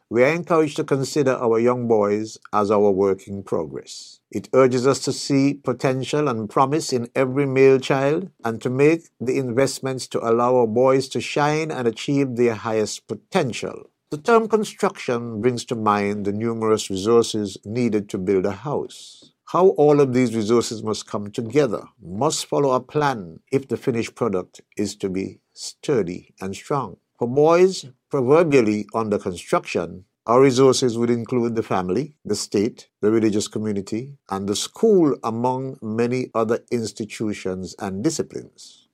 we are encouraged to consider our young boys as our work in progress. It urges us to see potential and promise in every male child and to make the investments to allow our boys to shine and achieve their highest potential. The term construction brings to mind the numerous resources needed to build a house. How all of these resources must come together, must follow a plan if the finished product is to be sturdy and strong. For boys proverbially under construction, our resources would include the family, the state, the religious community, and the school, among many other institutions and disciplines.